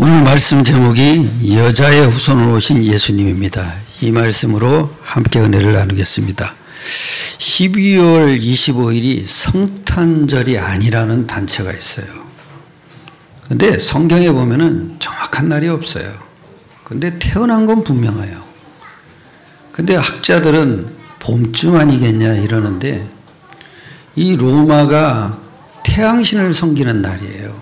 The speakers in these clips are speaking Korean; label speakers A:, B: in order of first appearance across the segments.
A: 오늘 말씀 제목이 여자의 후손으로 오신 예수님입니다. 이 말씀으로 함께 은혜를 나누겠습니다. 12월 25일이 성탄절이 아니라는 단체가 있어요. 근데 성경에 보면은 정확한 날이 없어요. 근데 태어난 건 분명해요. 근데 학자들은 봄쯤 아니겠냐 이러는데 이 로마가 태양신을 섬기는 날이에요.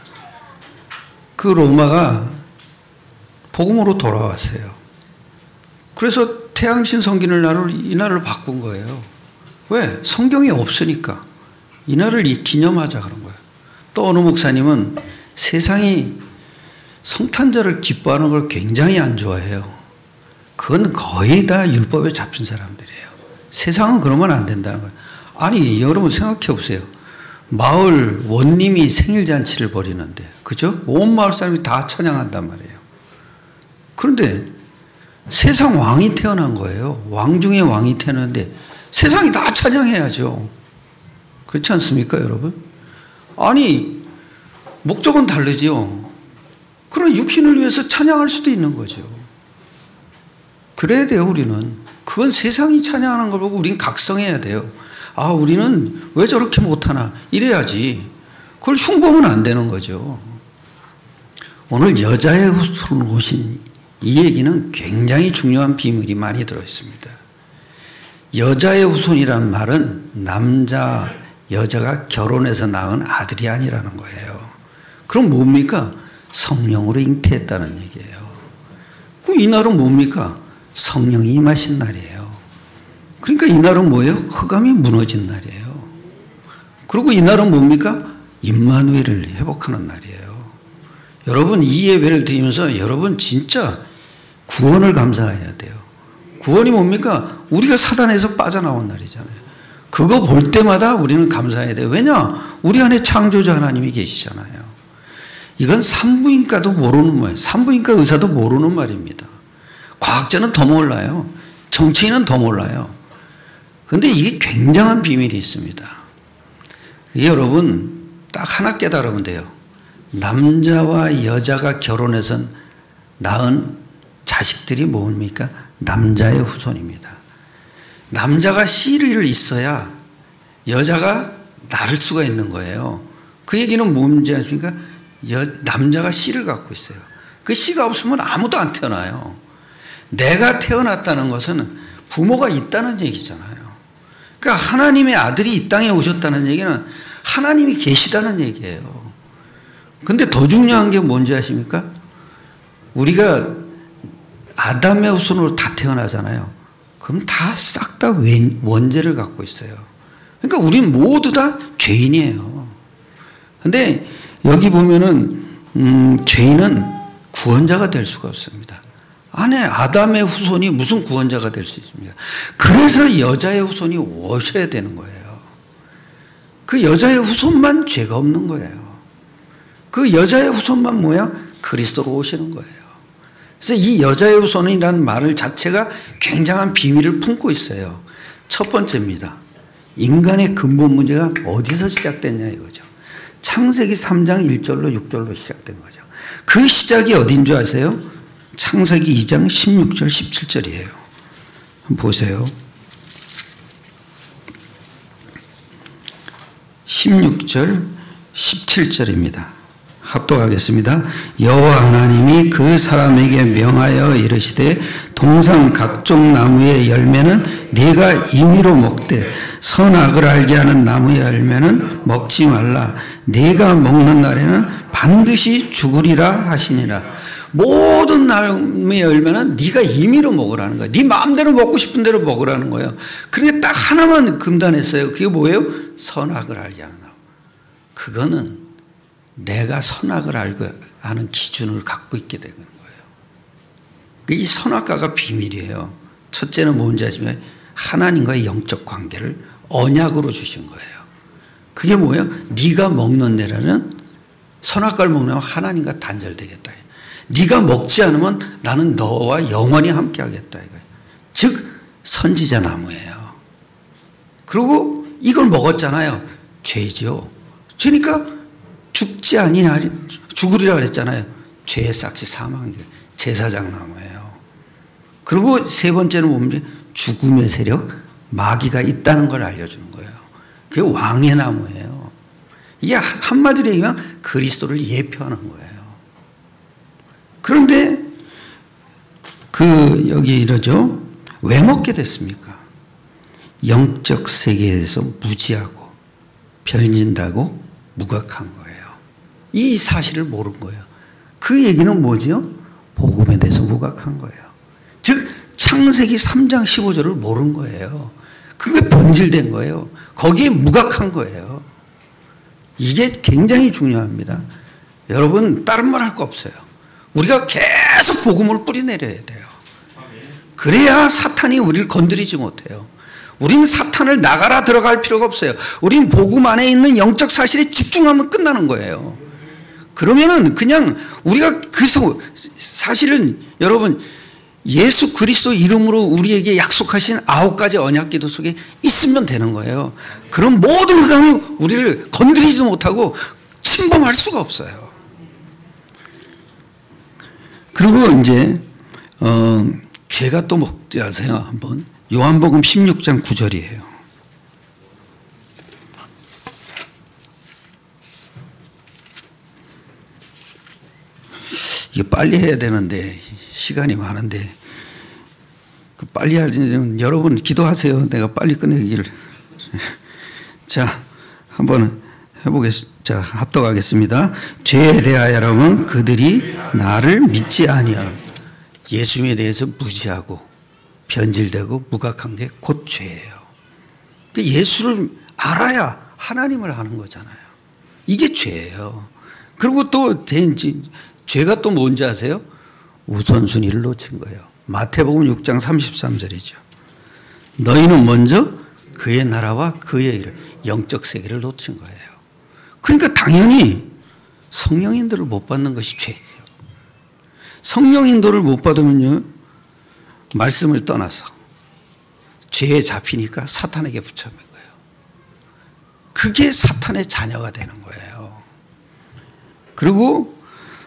A: 그 로마가 복음으로 돌아왔어요. 그래서 태양신 섬기는 날을 이날을 바꾼 거예요. 왜? 성경이 없으니까 이날을 기념하자 그런 거예요. 또 어느 목사님은 세상이 성탄절을 기뻐하는 걸 굉장히 안 좋아해요. 그건 거의 다 율법에 잡힌 사람들이에요. 세상은 그러면 안 된다는 거예요. 아니 여러분 생각해 보세요. 마을 원님이 생일잔치를 벌이는데 그죠? 온 마을 사람이 다 찬양한단 말이에요. 그런데 세상 왕이 태어난 거예요. 왕 중에 왕이 태어났는데 세상이 다 찬양해야죠. 그렇지 않습니까 여러분? 아니 목적은 다르지요. 그런 육신을 위해서 찬양할 수도 있는 거죠. 그래야 돼요 우리는. 그건 세상이 찬양하는 걸 보고 우린 각성해야 돼요. 아 우리는 왜 저렇게 못하나 이래야지. 그걸 흉보면 안 되는 거죠. 오늘 여자의 후손으로 오신 이 얘기는 굉장히 중요한 비밀이 많이 들어있습니다. 여자의 후손이란 말은 남자 여자가 결혼해서 낳은 아들이 아니라는 거예요. 그럼 뭡니까? 성령으로 잉태했다는 얘기예요. 그럼 이날은 뭡니까? 성령이 임하신 날이에요. 그러니까 이날은 뭐예요? 흑암이 무너진 날이에요. 그리고 이날은 뭡니까? 임마누엘을 회복하는 날이에요. 여러분 이 예배를 드리면서 여러분 진짜 구원을 감사해야 돼요. 구원이 뭡니까? 우리가 사단에서 빠져나온 날이잖아요. 그거 볼 때마다 우리는 감사해야 돼요. 왜냐? 우리 안에 창조자 하나님이 계시잖아요. 이건 산부인과도 모르는 말이에요. 산부인과 의사도 모르는 말입니다. 과학자는 더 몰라요. 정치인은 더 몰라요. 그런데 이게 굉장한 비밀이 있습니다. 여러분 딱 하나 깨달으면 돼요. 남자와 여자가 결혼해서 낳은 자식들이 뭡니까? 남자의 후손입니다. 남자가 씨를 있어야 여자가 낳을 수가 있는 거예요. 그 얘기는 뭔지 아십니까? 남자가 씨를 갖고 있어요. 그 씨가 없으면 아무도 안 태어나요. 내가 태어났다는 것은 부모가 있다는 얘기잖아요. 그러니까 하나님의 아들이 이 땅에 오셨다는 얘기는 하나님이 계시다는 얘기예요. 근데 더 중요한 게 뭔지 아십니까? 우리가 아담의 후손으로 다 태어나잖아요. 그럼 다 싹 다 원죄를 갖고 있어요. 그러니까 우린 모두 다 죄인이에요. 근데 여기 보면은 죄인은 구원자가 될 수가 없습니다. 안에 아담의 후손이 무슨 구원자가 될 수 있습니까? 그래서 여자의 후손이 오셔야 되는 거예요. 그 여자의 후손만 죄가 없는 거예요. 그 여자의 후손만 뭐야? 그리스도로 오시는 거예요. 그래서 이 여자의 후손이라는 말 자체가 굉장한 비밀을 품고 있어요. 첫 번째입니다. 인간의 근본 문제가 어디서 시작됐냐 이거죠. 창세기 3장 1절로 6절로 시작된 거죠. 그 시작이 어딘 줄 아세요? 창세기 2장 16절 17절이에요. 한번 보세요. 16절 17절입니다. 합독하겠습니다. 여호와 하나님이 그 사람에게 명하여 이르시되 동산 각종 나무의 열매는 네가 임의로 먹되 선악을 알게 하는 나무의 열매는 먹지 말라. 네가 먹는 날에는 반드시 죽으리라 하시니라. 모든 나무의 열매는 네가 임의로 먹으라는 거야. 네 마음대로 먹고 싶은 대로 먹으라는 거예요. 그런데 딱 하나만 금단했어요. 그게 뭐예요? 선악을 알게 하는 나무. 그거는 내가 선악을 알고 하는 기준을 갖고 있게 되는 거예요. 이 선악과가 비밀이에요. 첫째는 뭔지 아시면 하나님과의 영적 관계를 언약으로 주신 거예요. 그게 뭐예요? 네가 먹는 데라는 선악과를 먹으면 하나님과 단절되겠다. 네가 먹지 않으면 나는 너와 영원히 함께 하겠다. 즉 선지자 나무예요. 그리고 이걸 먹었잖아요. 죄죠. 그러니까 죽지 아니하리 죽으리라 그랬잖아요. 죄의 싹시 사망이에요. 제사장 나무예요. 그리고 세 번째는 뭡니까? 죽음의 세력, 마귀가 있다는 걸 알려주는 거예요. 그게 왕의 나무예요. 이게 한마디로 얘기하면 그리스도를 예표하는 거예요. 그런데 여기 이러죠. 왜 먹게 됐습니까? 영적 세계에서 무지하고 변진다고 무각한 거예요. 이 사실을 모른 거예요. 그 얘기는 뭐지요? 복음에 대해서 무각한 거예요. 즉 창세기 3장 15절을 모른 거예요. 그게 변질된 거예요. 거기에 무각한 거예요. 이게 굉장히 중요합니다. 여러분 다른 말 할 거 없어요. 우리가 계속 복음을 뿌리내려야 돼요. 그래야 사탄이 우리를 건드리지 못해요. 우리는 사탄을 나가라 들어갈 필요가 없어요. 우리는 복음 안에 있는 영적 사실에 집중하면 끝나는 거예요. 그러면은 그냥 우리가 사실은 여러분 예수 그리스도 이름으로 우리에게 약속하신 9가지 언약기도 속에 있으면 되는 거예요. 그럼 모든 흑암이 우리를 건드리지도 못하고 침범할 수가 없어요. 그리고 이제 죄가 또 먹지 아세요? 한번 요한복음 16장 9절이에요. 이게 빨리 해야 되는데 시간이 많은데 빨리 하려면 여러분 기도하세요. 내가 빨리 끝내기를. 자, 한번 해보겠습니다. 자, 합독하겠습니다. 죄에 대하여라면 그들이 나를 믿지 아니하고 예수님에 대해서 무지하고 변질되고 무각한 게 곧 죄예요. 예수를 알아야 하나님을 아는 거잖아요. 이게 죄예요. 그리고 또 죄가 또 뭔지 아세요? 우선순위를 놓친 거예요. 마태복음 6장 33절이죠. 너희는 먼저 그의 나라와 그의 일을, 영적 세계를 놓친 거예요. 그러니까 당연히 성령 인도를 못 받는 것이 죄예요. 성령 인도를 못 받으면요, 말씀을 떠나서 죄에 잡히니까 사탄에게 붙잡힌 거예요. 그게 사탄의 자녀가 되는 거예요. 그리고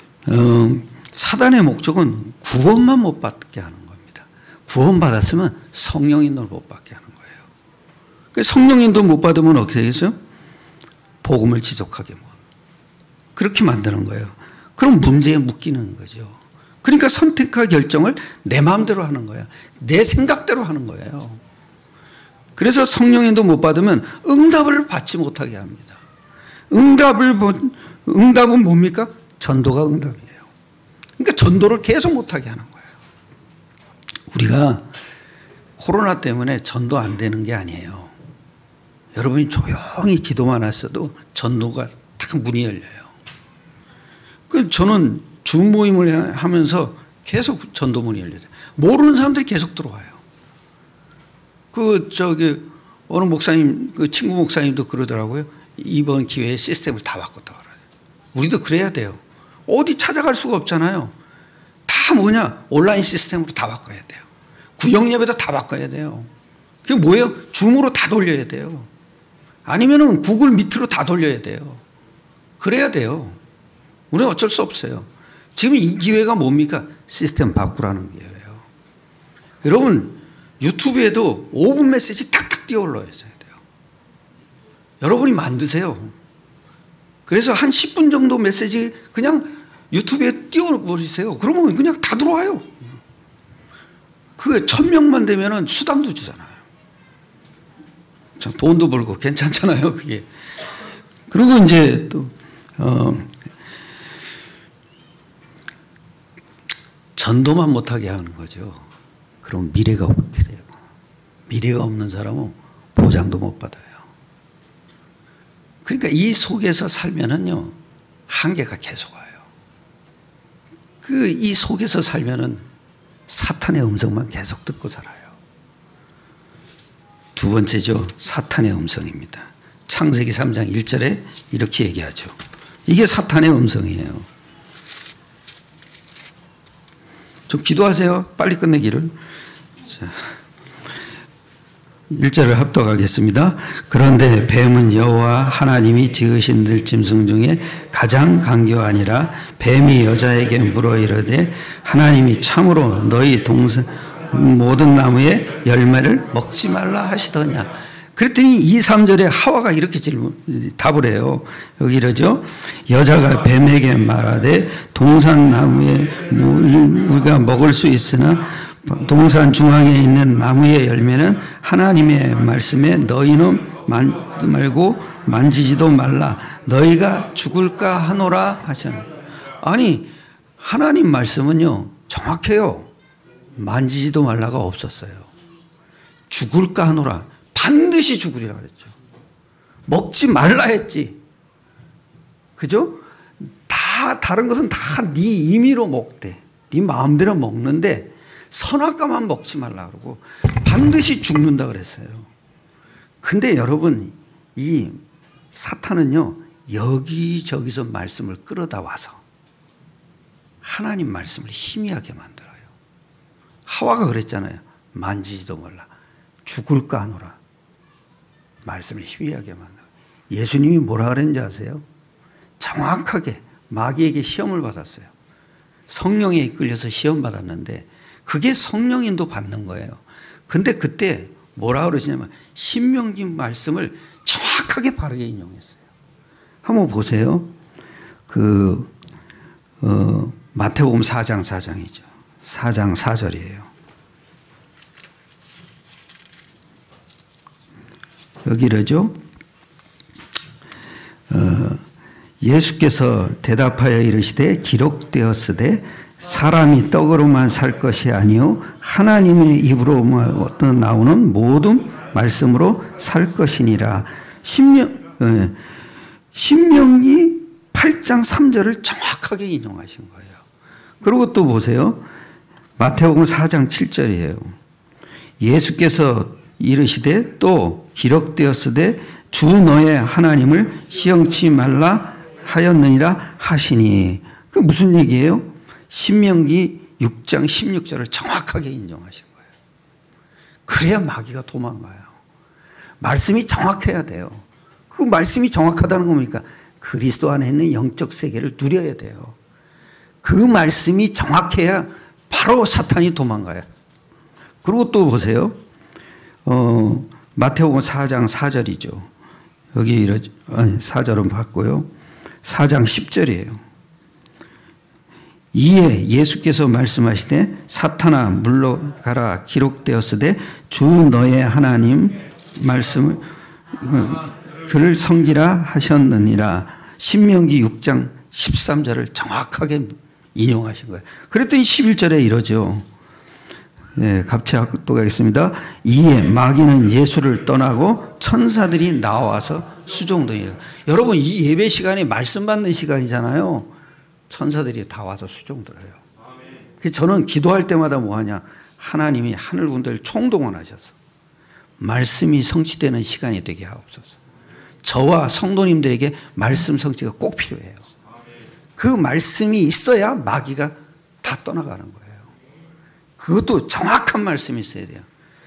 A: 사단의 목적은 구원만 못 받게 하는 겁니다. 구원 받았으면 성령 인도를 못 받게 하는 거예요. 성령 인도 못 받으면 어떻게 되겠어요? 복음을 지속하게 못. 그렇게 만드는 거예요. 그럼 문제에 묶이는 거죠. 그러니까 선택과 결정을 내 마음대로 하는 거예요. 내 생각대로 하는 거예요. 그래서 성령 인도 못 받으면 응답을 받지 못하게 합니다. 응답은 뭡니까? 전도가 응답이에요. 그러니까 전도를 계속 못하게 하는 거예요. 우리가 코로나 때문에 전도 안 되는 게 아니에요. 여러분이 조용히 기도만 하셔도 전도가 딱 문이 열려요. 저는 줌 모임을 하면서 계속 전도문이 열려요. 모르는 사람들이 계속 들어와요. 어느 목사님, 친구 목사님도 그러더라고요. 이번 기회에 시스템을 다 바꿨다 그래요. 우리도 그래야 돼요. 어디 찾아갈 수가 없잖아요. 다 온라인 시스템으로 다 바꿔야 돼요. 구역 예배도 다 바꿔야 돼요. 그게 뭐예요? 줌으로 다 돌려야 돼요. 아니면은 구글 미트로 다 돌려야 돼요. 그래야 돼요. 우리는 어쩔 수 없어요. 지금 이 기회가 뭡니까? 시스템 바꾸라는 기회예요. 여러분 유튜브에도 5분 메시지 탁탁 띄워 올려야 돼요. 여러분이 만드세요. 그래서 한 10분 정도 메시지 그냥 유튜브에 띄워버리세요. 그러면 그냥 다 들어와요. 그게 1000명만 되면은 수당도 주잖아요. 참 돈도 벌고 괜찮잖아요, 그게. 그리고 이제 또, 전도만 못하게 하는 거죠. 그럼 미래가 없게 돼요. 미래가 없는 사람은 보장도 못 받아요. 그러니까 이 속에서 살면은요, 한계가 계속 와요. 이 속에서 살면은 사탄의 음성만 계속 듣고 살아요. 두 번째죠. 사탄의 음성입니다. 창세기 3장 1절에 이렇게 얘기하죠. 이게 사탄의 음성이에요. 좀 기도하세요. 빨리 끝내기를. 자, 1절을 합독하겠습니다. 그런데 뱀은 여호와 하나님이 지으신 들짐승 중에 가장 강교하니라. 뱀이 여자에게 물어 이르되 하나님이 참으로 너희 동산 모든 나무의 열매를 먹지 말라 하시더냐. 그랬더니 2, 3절에 하와가 이렇게 답을 해요. 여기 이러죠. 여자가 뱀에게 말하되 동산 나무의 우리가 먹을 수 있으나 동산 중앙에 있는 나무의 열매는 하나님의 말씀에 너희는 말고 만지지도 말라. 너희가 죽을까 하노라 하셨나. 아니 하나님 말씀은요 정확해요. 만지지도 말라가 없었어요. 죽을까 하노라. 반드시 죽으리라 그랬죠. 먹지 말라 했지. 그죠? 다 다른 것은 다 네 임의로 먹대. 네 마음대로 먹는데 선악과만 먹지 말라 그러고 반드시 죽는다 그랬어요. 근데 여러분 이 사탄은요 여기저기서 말씀을 끌어다 와서 하나님 말씀을 희미하게 만들어요. 하와가 그랬잖아요. 만지지도 말라. 죽을까 하노라. 말씀을 희미하게 만들어요. 예수님이 뭐라 그랬는지 아세요? 정확하게 마귀에게 시험을 받았어요. 성령에 이끌려서 시험 받았는데 그게 성령인도 받는 거예요. 근데 그때 뭐라 그러시냐면 신명기 말씀을 정확하게 바르게 인용했어요. 한번 보세요. 마태복음 4장 4장이죠. 4장 4절이에요. 여기 이러죠. 예수께서 대답하여 이르시되 기록되었으되 사람이 떡으로만 살 것이 아니요 하나님의 입으로 나오는 모든 말씀으로 살 것이니라. 신명기 8장 3절을 정확하게 인용하신 거예요. 그리고 또 보세요. 마태복음 4장 7절이에요. 예수께서 이르시되 또 기록되었으되 주 너의 하나님을 시험치 말라 하였느니라 하시니. 그 무슨 얘기예요? 신명기 6장 16절을 정확하게 인정하신 거예요. 그래야 마귀가 도망가요. 말씀이 정확해야 돼요. 그 말씀이 정확하다는 겁니까? 그리스도 안에 있는 영적 세계를 누려야 돼요. 그 말씀이 정확해야 바로 사탄이 도망가요. 그리고 또 보세요. 마태복음 4장 4절이죠. 여기 4절은 봤고요. 4장 10절이에요. 이에 예수께서 말씀하시되 사탄아 물러가라 기록되었으되 주 너의 하나님 말씀을 그를 섬기라 하셨느니라. 신명기 6장 13절을 정확하게 인용하신 거예요. 그랬더니 11절에 이러죠. 네, 같이 합독하겠습니다. 이에 마귀는 예수를 떠나고 천사들이 나와서 수종드니라. 여러분 이 예배 시간이 말씀 받는 시간이잖아요. 천사들이 다 와서 수종들어요. 그래서 저는 기도할 때마다 뭐하냐. 하나님이 하늘 군대를 총동원하셔서 말씀이 성취되는 시간이 되게 하옵소서. 저와 성도님들에게 말씀 성취가 꼭 필요해요. 그 말씀이 있어야 마귀가 다 떠나가는 거예요. 그것도 정확한 말씀이 있어야 돼요.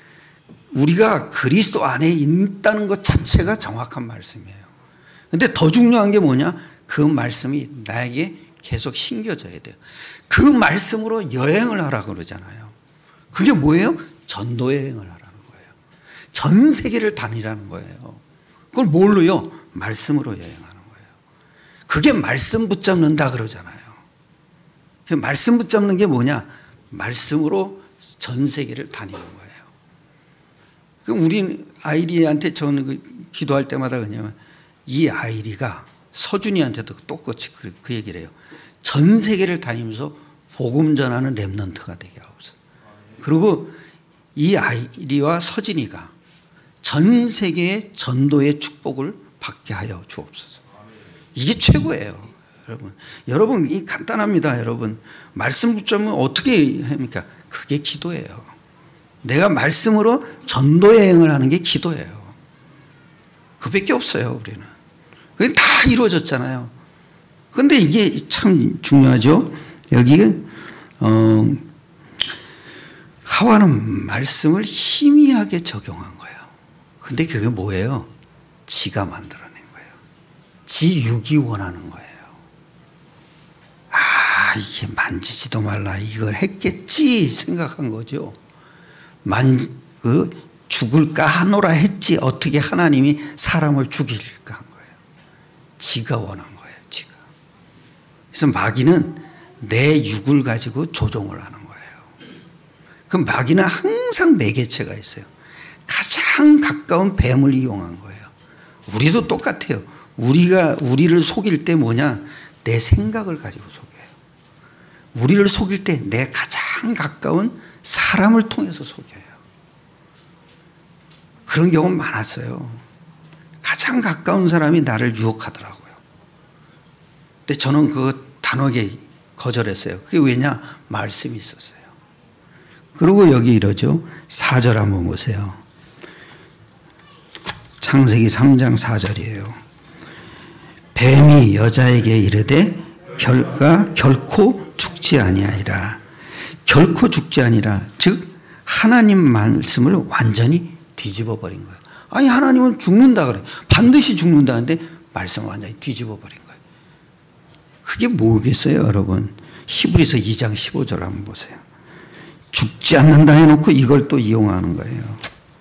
A: 우리가 그리스도 안에 있다는 것 자체가 정확한 말씀이에요. 근데 더 중요한 게 뭐냐? 그 말씀이 나에게 계속 심겨져야 돼요. 그 말씀으로 여행을 하라고 그러잖아요. 그게 뭐예요? 전도 여행을 하라는 거예요. 전 세계를 다니라는 거예요. 그걸 뭘로요? 말씀으로 여행하는 거예요. 그게 말씀 붙잡는다 그러잖아요. 그 말씀 붙잡는 게 뭐냐? 말씀으로 전 세계를 다니는 거예요. 그럼 우리 아이리한테 저는 기도할 때마다 그냥 이 아이리가 서준이한테도 똑같이 그 얘기를 해요. 전 세계를 다니면서 복음 전하는 렘넌트가 되게 하옵소서. 그리고 이 아이리와 서진이가 전 세계의 전도의 축복을 받게 하여 주옵소서. 이게 최고예요. 여러분 이 간단합니다. 여러분 말씀 붙잡으면 어떻게 합니까? 그게 기도예요. 내가 말씀으로 전도 여행을 하는 게 기도예요. 그밖에 없어요. 우리는 그게 다 이루어졌잖아요. 그런데 이게 참 중요하죠. 여기 하와는 말씀을 희미하게 적용한 거예요. 근데 그게 뭐예요? 지가 만들어낸 거예요. 지 육이 원하는 거예요. 아, 이게 만지지도 말라. 이걸 했겠지 생각한 거죠. 죽을까 하노라 했지. 어떻게 하나님이 사람을 죽일까 한 거예요. 지가 원한 거예요. 지가. 그래서 마귀는 내 육을 가지고 조종을 하는 거예요. 그 마귀는 항상 매개체가 있어요. 가장 가까운 뱀을 이용한 거예요. 우리도 똑같아요. 우리를 속일 때 뭐냐? 내 생각을 가지고 속여요. 우리를 속일 때 내 가장 가까운 사람을 통해서 속여요. 그런 경우 많았어요. 가장 가까운 사람이 나를 유혹하더라고요. 근데 저는 그거 단호하게 거절했어요. 그게 왜냐? 말씀이 있었어요. 그리고 여기 이러죠. 4절 한번 보세요. 창세기 3장 4절이에요. 뱀이 여자에게 이르되 결코 죽지 아니하리라. 결코 죽지 아니라. 즉 하나님 말씀을 완전히 뒤집어 버린 거예요. 아니 하나님은 죽는다 그래. 반드시 죽는다는데 말씀을 완전히 뒤집어 버린 거예요. 그게 뭐겠어요, 여러분? 히브리서 2장 15절 한번 보세요. 죽지 않는다 해놓고 이걸 또 이용하는 거예요.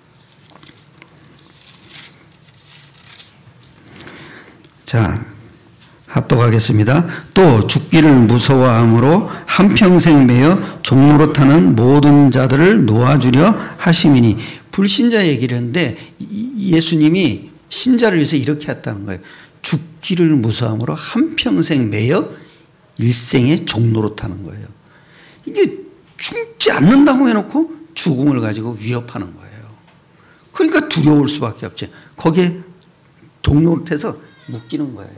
A: 자, 합독하겠습니다. 또 죽기를 무서워함으로 한평생 매여 종노릇하는 모든 자들을 놓아주려 하심이니. 불신자 얘기를 했는데 예수님이 신자를 위해서 이렇게 했다는 거예요. 죽기를 무서워함으로 한평생 매여 일생에 종노릇하는 거예요. 이게 죽지 않는다고 해놓고 죽음을 가지고 위협하는 거예요. 그러니까 두려울 수밖에 없지. 거기에 종노릇해서 묶이는 거예요.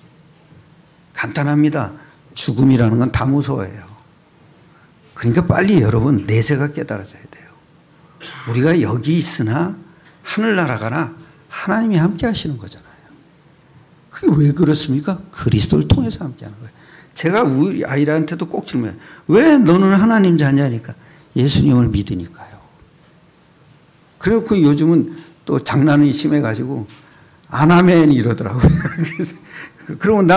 A: 간단합니다. 죽음이라는 건 다 무서워해요. 그러니까 빨리 여러분 내세가 깨달아져야 돼요. 우리가 여기 있으나 하늘나라가나 하나님이 함께 하시는 거잖아요. 그게 왜 그렇습니까? 그리스도를 통해서 함께 하는 거예요. 제가 우리 아이들한테도 꼭 질문해요. 왜 너는 하나님 자냐니까 예수님을 믿으니까요. 그리고 그 요즘은 또 장난이 심해가지고 아나멘 이러더라고요. 그래서 그러면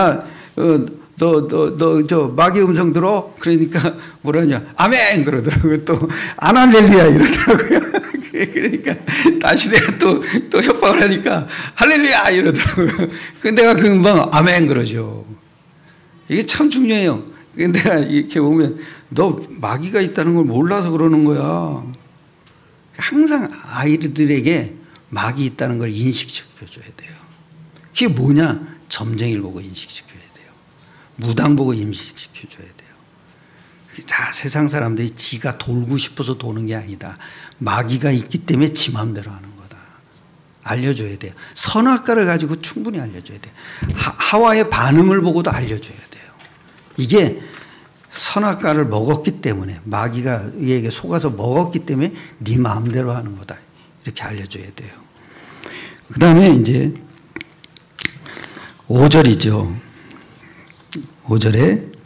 A: 저 마귀 음성 들어? 그러니까 뭐라냐? 아멘! 그러더라고요. 또 아날렐루야 이러더라고요. 그러니까 다시 내가 또 협박을 하니까 할렐루야 이러더라고요. 근데 내가 금방 아멘 그러죠. 이게 참 중요해요. 내가 이렇게 보면 너 마귀가 있다는 걸 몰라서 그러는 거야. 항상 아이들에게 마귀 있다는 걸 인식시켜줘야 돼요. 그게 뭐냐? 점쟁이를 보고 인식시켜야 돼요. 무당 보고 인식시켜줘야 돼요. 다 세상 사람들이 지가 돌고 싶어서 도는 게 아니다. 마귀가 있기 때문에 지 마음대로 하는 거다. 알려줘야 돼요. 선악과를 가지고 충분히 알려줘야 돼요. 하와의 반응을 보고도 알려줘야 돼요. 이게 선악과를 먹었기 때문에 마귀가 얘에게 속아서 먹었기 때문에 네 마음대로 하는 거다. 이렇게 알려줘야 돼요. 그 다음에 이제 5절이죠. 5절에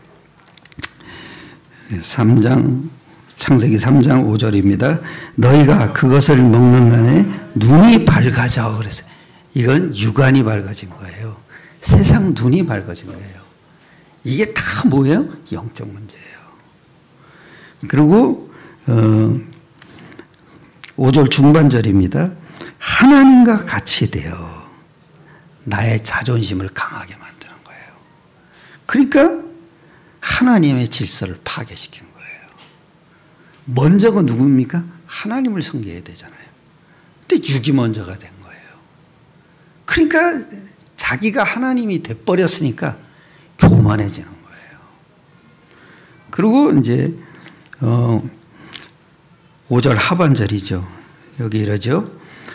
A: 창세기 3장 5절입니다. 너희가 그것을 먹는 날에 눈이 밝아져 그랬어요. 이건 육안이 밝아진 거예요. 세상 눈이 밝아진 거예요. 이게 다 뭐예요? 영적 문제예요. 그리고 5절 중반절입니다. 하나님과 같이 되어 나의 자존심을 강하게 만드는 거예요. 그러니까 하나님의 질서를 파괴시킨 거예요. 먼저가 누굽니까? 하나님을 섬겨야 되잖아요. 근데 육이 먼저가 된 거예요. 그러니까 자기가 하나님이 돼버렸으니까 교만해지는 거예요. 그리고 이제 5절 하반절이죠. 여기 이러죠.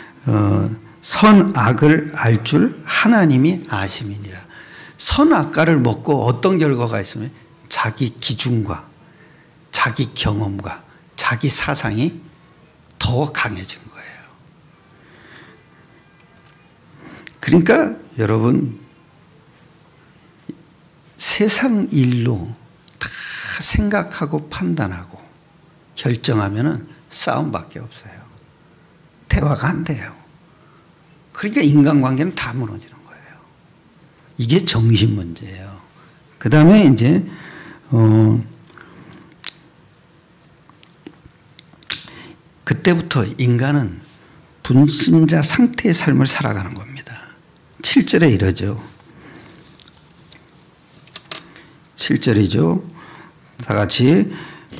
A: 선악을 알 줄 하나님이 아심이니라. 선악과를 먹고 어떤 결과가 있으면 자기 기준과 자기 경험과 자기 사상이 더 강해진 거예요. 그러니까 여러분 세상 일로 다 생각하고 판단하고 결정하면은 싸움밖에 없어요. 대화가 안 돼요. 그러니까 인간관계는 다 무너지는 거예요. 이게 정신 문제예요. 그 다음에 이제 그때부터 인간은 분신자 상태의 삶을 살아가는 겁니다. 7절에 이러죠. 7절이죠. 다 같이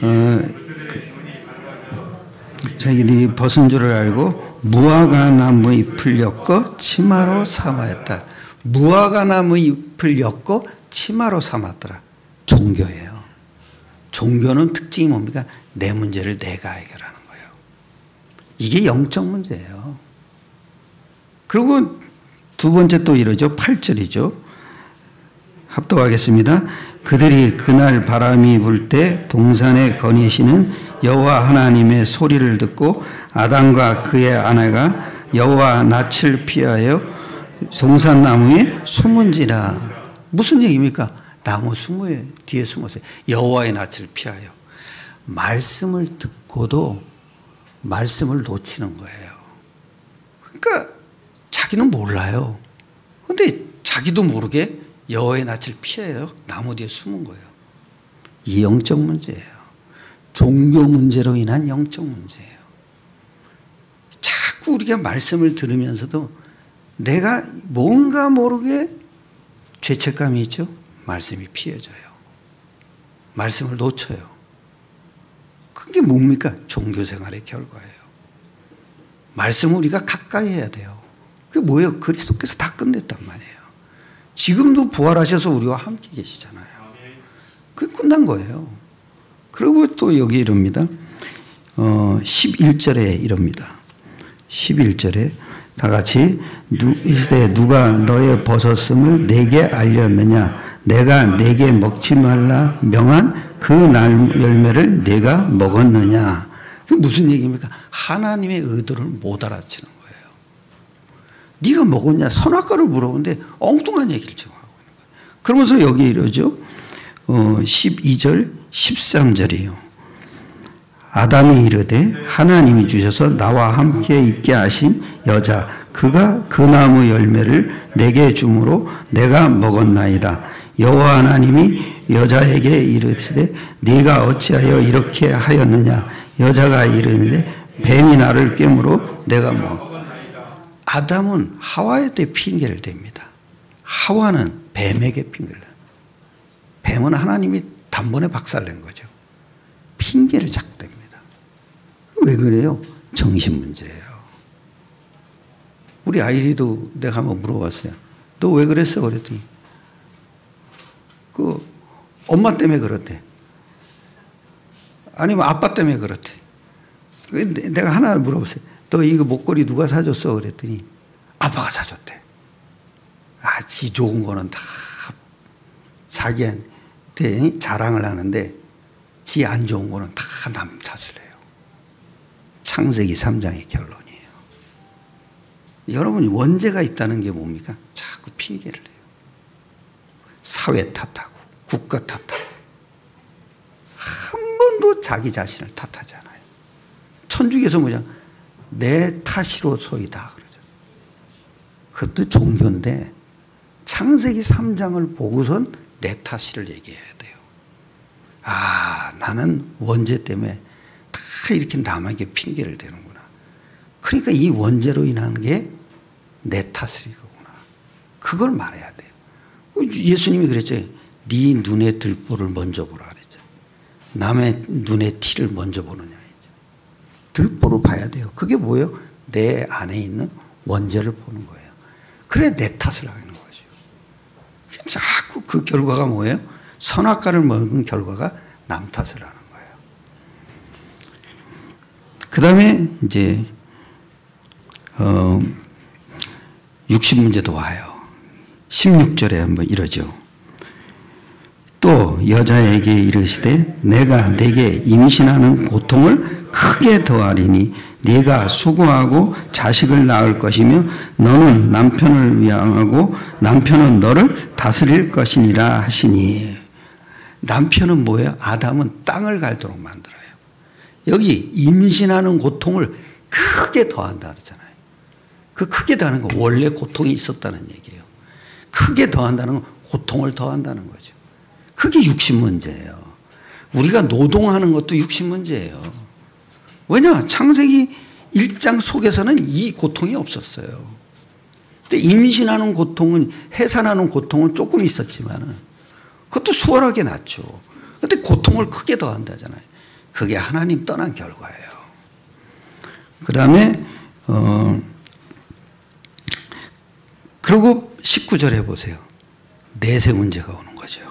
A: 자기들이 벗은 줄을 알고 무화과 나무 잎을 엮어 치마로 삼았다. 무화과 나무 잎을 엮어 치마로 삼았더라. 종교예요. 종교는 특징이 뭡니까? 내 문제를 내가 해결하는 거예요. 이게 영적 문제예요. 그리고 두 번째 또 이러죠. 8절이죠. 합독하겠습니다. 그들이 그날 바람이 불 때 동산에 거니시는 여호와 하나님의 소리를 듣고 아담과 그의 아내가 여호와 낯을 피하여 동산나무에 숨은지라. 무슨 얘기입니까? 나무 뒤에 숨어서 여호와의 낯을 피하여. 말씀을 듣고도 말씀을 놓치는 거예요. 그러니까 자기는 몰라요. 근데 자기도 모르게 여호와의 낯을 피해요. 나무 뒤에 숨은 거예요. 이 영적 문제예요. 종교 문제로 인한 영적 문제예요. 자꾸 우리가 말씀을 들으면서도 내가 뭔가 모르게 죄책감이 있죠. 말씀이 피해져요. 말씀을 놓쳐요. 그게 뭡니까? 종교 생활의 결과예요. 말씀을 우리가 가까이 해야 돼요. 그게 뭐예요? 그리스도께서 다 끝냈단 말이에요. 지금도 부활하셔서 우리와 함께 계시잖아요. 그게 끝난 거예요. 그리고 또 여기 이럽니다. 11절에 이럽니다. 11절에 다 같이 이르되 누가 너의 벗었음을 내게 알렸느냐? 내가 내게 먹지 말라 명한 그 날 열매를 내가 먹었느냐? 그게 무슨 얘기입니까? 하나님의 의도를 못 알아채는 거예요. 네가 먹었냐? 선악과를 물어보는데 엉뚱한 얘기를 지금 하고 있는 거예요. 그러면서 여기 이러죠. 12절 13절이에요. 아담이 이르되 하나님이 주셔서 나와 함께 있게 하신 여자 그가 그 나무 열매를 내게 주므로 내가 먹었나이다. 여호와 하나님이 여자에게 이르시되 네가 어찌하여 이렇게 하였느냐? 여자가 이르는데 뱀이 나를 꿰므로 내가 아담은 하와에게 핑계를 댑니다. 하와는 뱀에게 핑계를 댑니다. 뱀은 하나님이 단번에 박살낸 거죠. 핑계를 자꾸 댑니다. 왜 그래요? 정신 문제예요. 우리 아이리도 내가 한번 물어봤어요. 너 왜 그랬어? 그랬더니 그 엄마 때문에 그렇대. 아니면 아빠 때문에 그렇대. 내가 하나 물어봤어요. 너 이거 목걸이 누가 사줬어? 그랬더니 아빠가 사줬대. 아, 지 좋은 거는 다 자기한테 자랑을 하는데 지 안 좋은 거는 다 남 탓을 해요. 창세기 3장의 결론이에요. 여러분이 원죄가 있다는 게 뭡니까? 자꾸 핑계를 해요. 사회 탓하고 국가 탓하고 한 번도 자기 자신을 탓하지 않아요. 천주교에서 뭐냐? 내 탓이로소이다 그러죠. 그것도 종교인데 창세기 3장을 보고선 내 탓을 얘기해야 돼요. 아, 나는 원죄 때문에 다 이렇게 남에게 핑계를 대는구나. 그러니까 이 원죄로 인한 게 내 탓이구나. 그걸 말해야 돼요. 예수님이 그랬죠. 네 눈에 들보를 먼저 보라 그랬죠. 남의 눈에 티를 먼저 보느냐. 들보로 봐야 돼요. 그게 뭐예요? 내 안에 있는 원죄를 보는 거예요. 그래 내 탓을 하는 거죠. 자꾸 그 결과가 뭐예요? 선악과를 먹은 결과가 남 탓을 하는 거예요. 그 다음에 이제 60문제도 와요. 16절에 한번 이러죠. 또 여자에게 이르시되 내가 네게 임신하는 고통을 크게 더하리니 네가 수고하고 자식을 낳을 것이며 너는 남편을 위하고 남편은 너를 다스릴 것이니라 하시니. 남편은 뭐예요? 아담은 땅을 갈도록 만들어요. 여기 임신하는 고통을 크게 더한다 그러잖아요. 그 크게 더하는 건 원래 고통이 있었다는 얘기예요. 크게 더한다는 건 고통을 더한다는 거죠. 그게 육신 문제예요. 우리가 노동하는 것도 육신 문제예요. 왜냐? 창세기 1장 속에서는 이 고통이 없었어요. 근데 임신하는 고통은, 해산하는 고통은 조금 있었지만 그것도 수월하게 낫죠. 근데 고통을 크게 더한다잖아요. 그게 하나님 떠난 결과예요. 그 다음에 그리고 19절에 보세요. 내세 문제가 오는 거죠.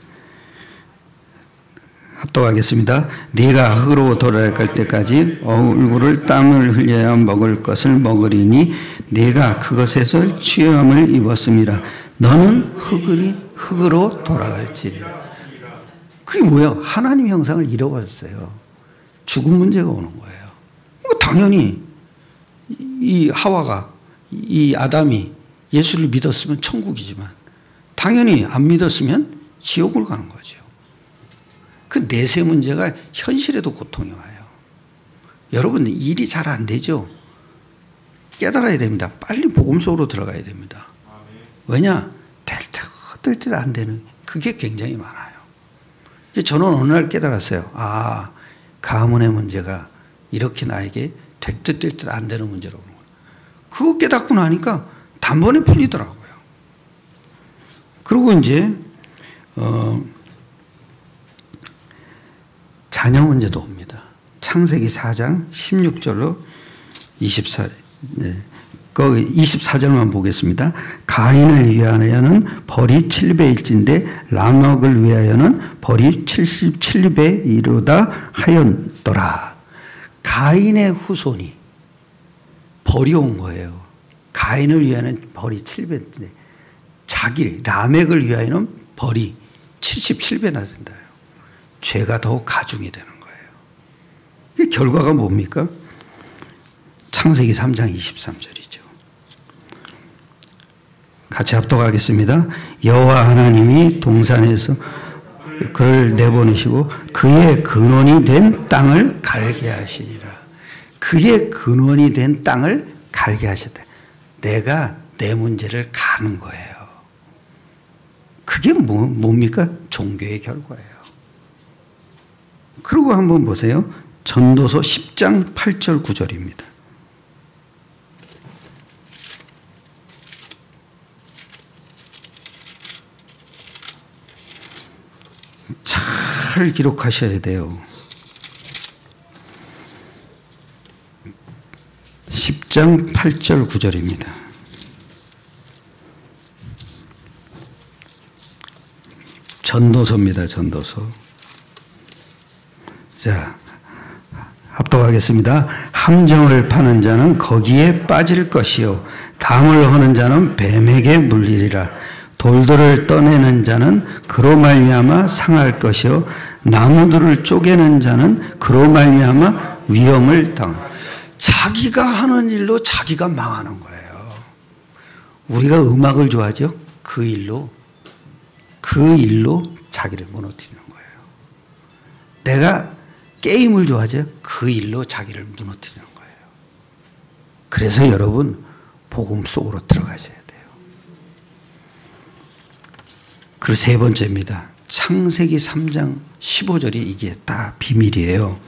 A: 합독하겠습니다. 네가 흙으로 돌아갈 때까지 얼굴을 땀을 흘려야 먹을 것을 먹으리니 네가 그것에서 취함을 입었음이라. 너는 흙으로 돌아갈지리라. 그게 뭐예요? 하나님 형상을 잃어버렸어요. 죽음 문제가 오는 거예요. 당연히 이 하와가, 이 아담이 예수를 믿었으면 천국이지만 당연히 안 믿었으면 지옥을 가는 거죠. 그 내세 문제가 현실에도 고통이 와요. 여러분, 일이 잘 안 되죠? 깨달아야 됩니다. 빨리 복음 속으로 들어가야 됩니다. 왜냐? 될 때 안 되는 그게 굉장히 많아요. 저는 어느 날 깨달았어요. 아, 가문의 문제가 이렇게 나에게 될 듯 안 되는 문제로 오는 거예요. 그거 깨닫고 나니까 단번에 풀리더라고요. 그리고 이제 자녀 문제도 옵니다. 창세기 4장 16절로 24, 거기 24절만 보겠습니다. 가인을 위하여는 벌이 7배일진데 라멕을 위하여는 벌이 77배 이르다 하였더라. 가인의 후손이 벌이 온 거예요. 가인을 위하여는 벌이 7배인데 라멕을 위하여는 벌이 77배나 된다. 죄가 더 가중이 되는 거예요. 이 결과가 뭡니까? 창세기 3장 23절이죠. 같이 합독하겠습니다. 여호와 하나님이 동산에서 그를 내보내시고 그의 근원이 된 땅을 갈게 하시니라. 그의 근원이 된 땅을 갈게 하셨다. 내가 내 문제를 가는 거예요. 그게 뭡니까? 종교의 결과예요. 그리고 한번 보세요. 전도서 10장 8절 9절입니다. 잘 기록하셔야 돼요. 10장 8절 9절입니다. 전도서입니다. 전도서. 자, 합독하겠습니다. 함정을 파는 자는 거기에 빠질 것이요 담을 허는 자는 뱀에게 물리리라. 돌들을 떠내는 자는 그로 말미암아 상할 것이요 나무들을 쪼개는 자는 그로 말미암아 위험을 당한. 자기가 하는 일로 자기가 망하는 거예요. 우리가 음악을 좋아하죠? 그 일로 자기를 무너뜨리는 거예요. 내가 게임을 좋아하죠? 그 일로 자기를 무너뜨리는 거예요. 그래서 여러분 복음 속으로 들어가셔야 돼요. 그리고 세 번째입니다. 창세기 3장 15절이 이게 딱 비밀이에요.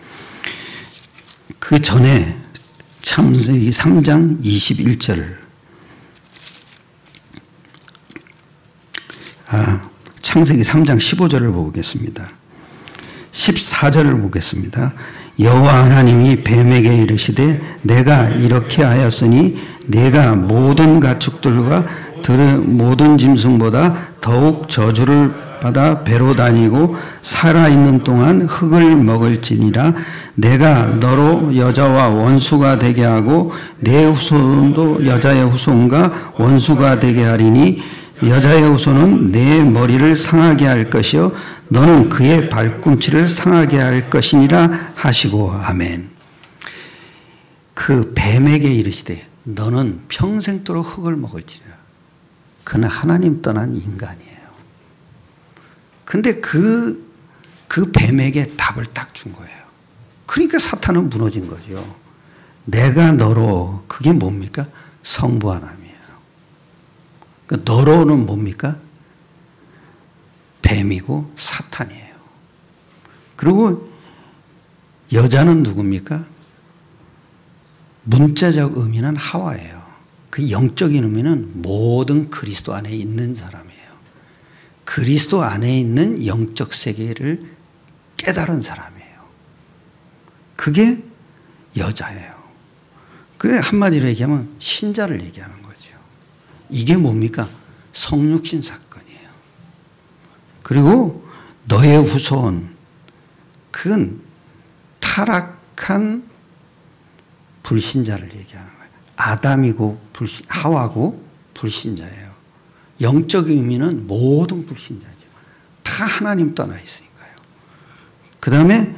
A: 그 전에 창세기 3장 21절 창세기 3장 15절을 보겠습니다. 14절을 보겠습니다. 여호와 하나님이 뱀에게 이르시되 내가 이렇게 하였으니 내가 모든 가축들과 들의 모든 짐승보다 더욱 저주를 받아 배로 다니고 살아있는 동안 흙을 먹을지니라. 내가 너로 여자와 원수가 되게 하고 내 후손도 여자의 후손과 원수가 되게 하리니 여자의 후손은 내 머리를 상하게 할 것이요 너는 그의 발꿈치를 상하게 할 것이니라 하시고 아멘. 그 뱀에게 이르시되 너는 평생도록 흙을 먹을지니라. 그는 하나님 떠난 인간이에요. 근데 그 뱀에게 답을 딱 준 거예요. 그러니까 사탄은 무너진 거죠. 내가 너로, 그게 뭡니까? 성부 하나님이에요. 그러니까 너로는 뭡니까? 뱀이고 사탄이에요. 그리고 여자는 누굽니까? 문자적 의미는 하와예요. 그 영적인 의미는 모든 그리스도 안에 있는 사람이에요. 그리스도 안에 있는 영적 세계를 깨달은 사람이에요. 그게 여자예요. 그래 한마디로 얘기하면 신자를 얘기하는 거죠. 이게 뭡니까? 성육신 사건이에요. 그리고 너의 후손, 그건 타락한 불신자를 얘기하는 거예요. 아담이고 하와고 불신자예요. 영적 의미는 모든 불신자죠. 다 하나님 떠나 있으니까요. 그 다음에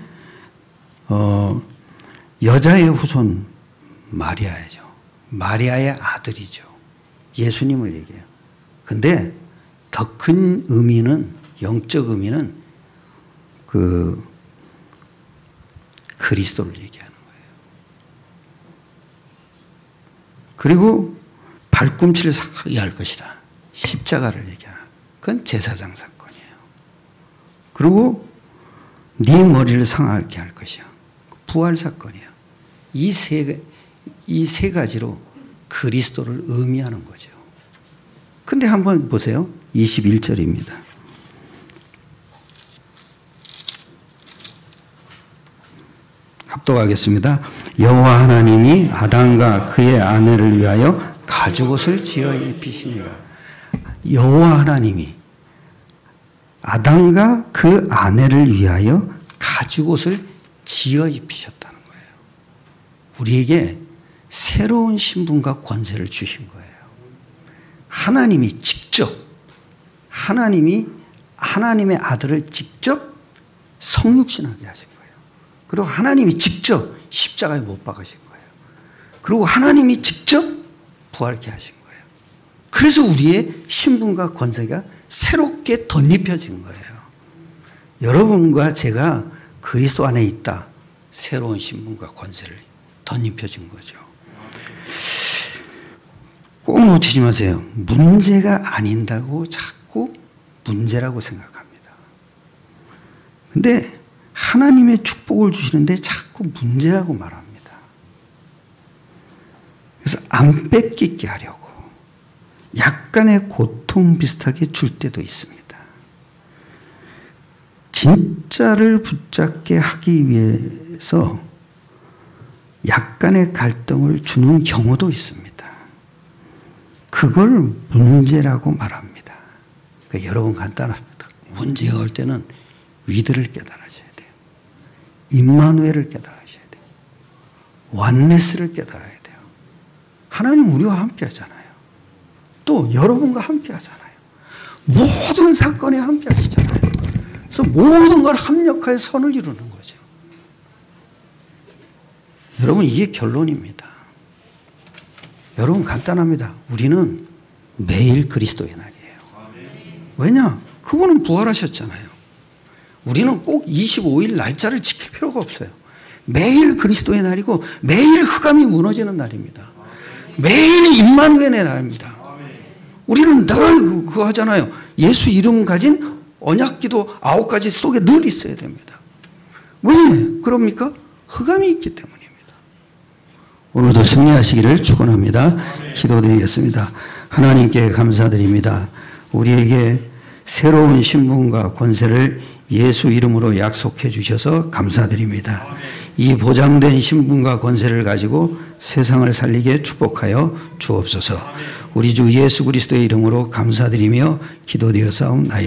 A: 여자의 후손 마리아죠. 마리아의 아들이죠. 예수님을 얘기해요. 근데 더 큰 의미는, 영적 의미는 그리스도를 얘기하는 거예요. 그리고 발꿈치를 상하게 할 것이다. 십자가를 얘기하는. 그건 제사장 사건이에요. 그리고 네 머리를 상하게 할 것이야. 부활 사건이에요. 이 세 가지로 그리스도를 의미하는 거죠. 근데 한번 보세요. 21절입니다. 합독하겠습니다. 여호와 하나님이 아담과 그의 아내를 위하여 가죽옷을 지어 입히시니라. 여호와 하나님이 아담과 그 아내를 위하여 가죽옷을 지어 입히셨다는 거예요. 우리에게 새로운 신분과 권세를 주신 거예요. 하나님이 직접, 하나님의 아들을 직접 성육신하게 하신 거예요. 그리고 하나님이 직접 십자가에 못 박으신 거예요. 그리고 하나님이 직접 부활케 하신 거예요. 그래서 우리의 신분과 권세가 새롭게 덧입혀진 거예요. 여러분과 제가 그리스도 안에 있다. 새로운 신분과 권세를 덧입혀진 거죠. 꼭 놓치지 마세요. 문제가 아닌다고 자꾸 문제라고 생각합니다. 근데 하나님의 축복을 주시는데 자꾸 문제라고 말합니다. 그래서 안 뺏기게 하려고 약간의 고통 비슷하게 줄 때도 있습니다. 진짜를 붙잡게 하기 위해서 약간의 갈등을 주는 경우도 있습니다. 그걸 문제라고 말합니다. 그러니까 여러분 간단합니다. 문제가 올 때는 위드를 깨달으셔야 돼요. 임마누엘을 깨달으셔야 돼요. 완네스를 깨달아야 돼요. 하나님 우리와 함께 하잖아요. 또 여러분과 함께 하잖아요. 모든 사건에 함께 하시잖아요. 그래서 모든 걸 합력하여 선을 이루는 거죠. 여러분 이게 결론입니다. 여러분 간단합니다. 우리는 매일 그리스도의 날이에요. 왜냐? 그분은 부활하셨잖아요. 우리는 꼭 25일 날짜를 지킬 필요가 없어요. 매일 그리스도의 날이고 매일 흑암이 무너지는 날입니다. 매일 임마누엘의 날입니다. 우리는 늘 그거 하잖아요. 예수 이름 가진 언약기도 9가지 속에 늘 있어야 됩니다. 왜 그럽니까? 흑암이 있기 때문입니다. 오늘도 승리하시기를 축원합니다. 기도드리겠습니다. 하나님께 감사드립니다. 우리에게 새로운 신분과 권세를 예수 이름으로 약속해 주셔서 감사드립니다. 이 보장된 신분과 권세를 가지고 세상을 살리게 축복하여 주옵소서. 우리 주 예수 그리스도의 이름으로 감사드리며 기도드렸사옵나이다.